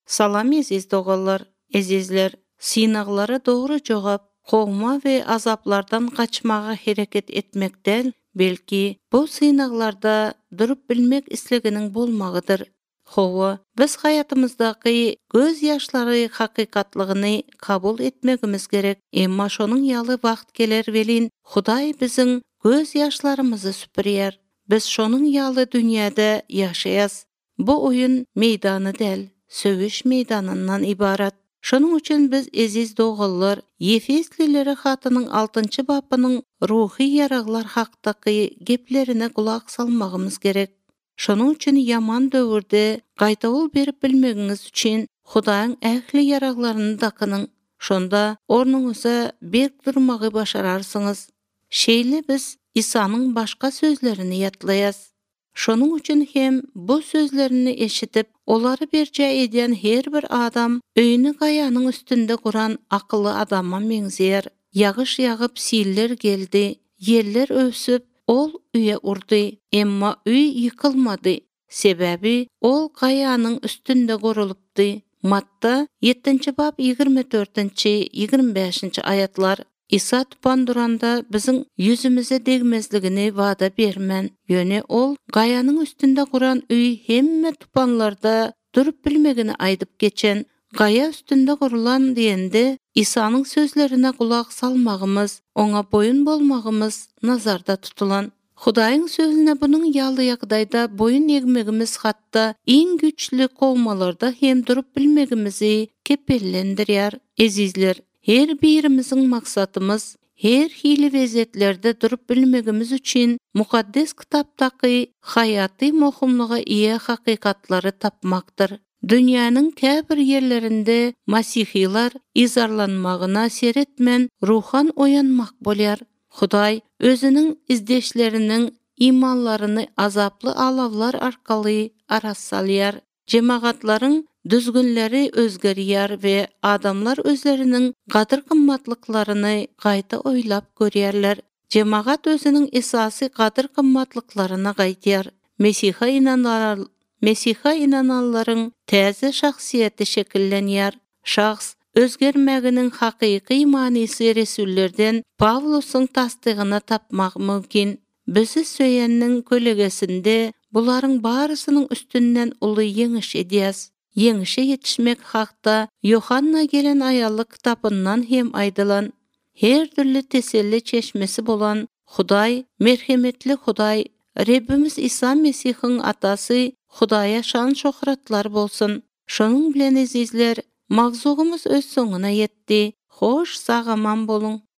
Salam eziz doğallar, ezizler, sınaqlara doğru cevap, kovma ve azaplardan kaçmağa hareket etmekten, belki bu sınaqlarda durup bilmek isleginin bolmağıdır. Hova, biz hayatımızdaki göz yaşları hakikatlığını kabul etmegimiz gerek. Emma şonun yalı vakt gelir velin, Huday bizim göz yaşlarımızı süpürüyer. Biz şonun yalı dünyada yaşayaz. Bu oyun meydanı del. Sövüş meydanından ibarat. Şonun üçün biz eziz doğullar, Efeslileri xatının 6. babının ruhi yaraglar haqdaki geplerine kulak salmağımız gerek. Şonun üçün yaman döwürde gaýtawul berip bilmeginiz üçün Hudaýyň ähli yaraglaryny dakynın. Şonda ornuňyza berk durmagy başararsınız. Şeýle biz İsa'nın başka sözlerini yatlayaz. Şonun üçün hem bu sözlerini eşitip, olary berje edýän her bir adam öýüni gaýanyň üstünde guran akylly adama meňzeýär. Ýagyş ýagyp siller geldi, yerler ösüp, ol üýe urdy, emma üý ýykylmady. Sebäbi ol gaýanyň üstünde gurulupdy. Matta 7. bab 24-25 ayatlar. İsa tupan duranda bizim yüzümüze degmezligini vada bermen. Yöne ol, gayanın üstünde kuran üy hemme tupanlarda durup bilmegini aydıp geçen. Gaya üstünde kurulan diyende İsa'nın sözlerine kulak salmağımız, ona boyun bolmağımız nazarda tutulan. Hudaýyň sözüne bunun ýaly ýagdaýda boyun egmegimiz hatta iň güçlü kovmalarda hem durup bilmegimizi kepellendirýär. Ezizler, her birimizin maksatımız, her hili vezetlerde durup bilmegimiz üçün mukaddes kitaptaki hayaty mohumluğa iye hakikatları tapmaktır. Dünyanın käbir yerlerinde Masihiler izarlanmagına seretmen ruhan oyanmak bolýar. Hudaý özünün izdeşlerinin imanlarını azaplı alavlar arkaly arassalýar. Cemaatlaryň düzgünleri özgerýär we adamlar özlerinin gadyr kymmatlyklaryny gaýta oýlap görýärler. Cemaat özünün esasy gadyr kymmatlyklaryna gaýtýar. Mesiha inananlaryň täze şahsiýeti şekillenýär. Şahs özgermeginiň hakyky manysy resullerden Pawlusyň tasdygyna tapmak mümkin. Bizi söýenniň kölegesinde bularyň barysynyň üstünden uly ýeňiş edýäs. Ýeňişe ýetişmek hakda Yohanna gelen aýallyk kitapyndan hem aýdylan. Her türlü teselli çeşmesi bolan Hudaý, merhemetli Hudaý, Rebbimiz İsa Mesihiň atasy Hudaýa şan şöhratlar bolsun. Şonuň bilen ezizler, magzugymyz öz soňuna ýetdi. Hoş, sagaman bolun.